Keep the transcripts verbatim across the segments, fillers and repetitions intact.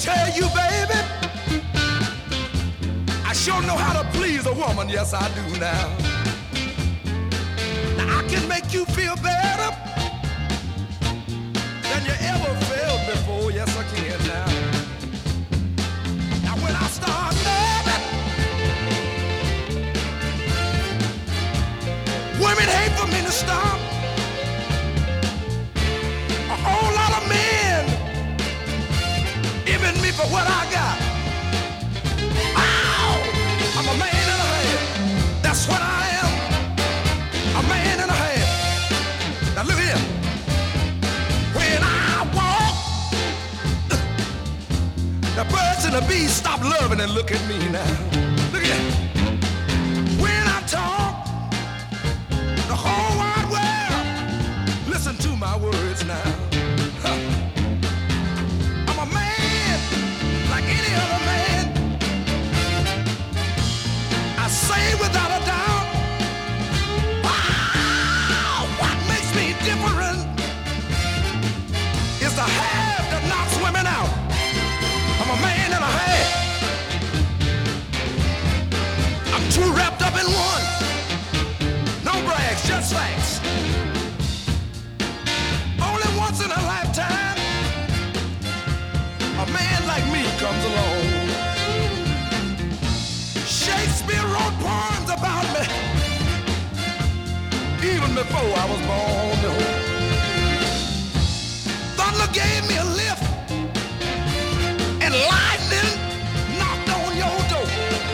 tell you, baby, I sure know how to please a woman, yes I do now. Now I can make you feel better than you ever felt before, yes I can now. Now when I start loving, women hate for me to stop. A whole lot of men envy me for what I got. Ow! I'm a man and a half. That's what I am. A man and a half. Now look here. When I walk, the birds and the bees stop loving and look at me now. Look here. When I talk, the whole wide world listen to my words now. Huh. I'm a man like any other man. I say without a doubt, wow, what makes me different is the half that knocks women out. I'm a man and a half. I'm too wrapped up in one. No brags, just facts. Only once in a lifetime a man like me comes along. Shakespeare wrote poems about me even before I was born. No. Thunder gave me a lift and lightning knocked on your door.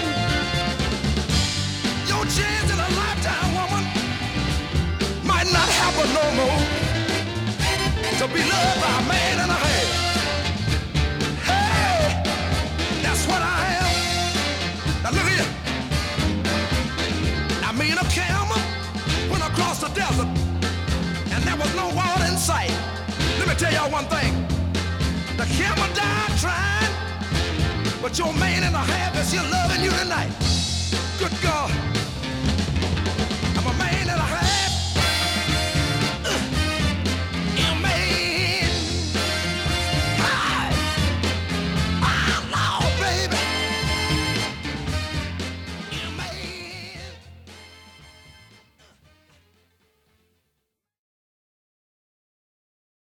Your chance in a lifetime, woman, might not happen no more. To be loved by a man and a half. Hey, that's what I am. Now look here. I mean a camel went across the desert and there was no water in sight. Let me tell y'all one thing. The camel died trying, but your man and a half is here loving you tonight. Good God.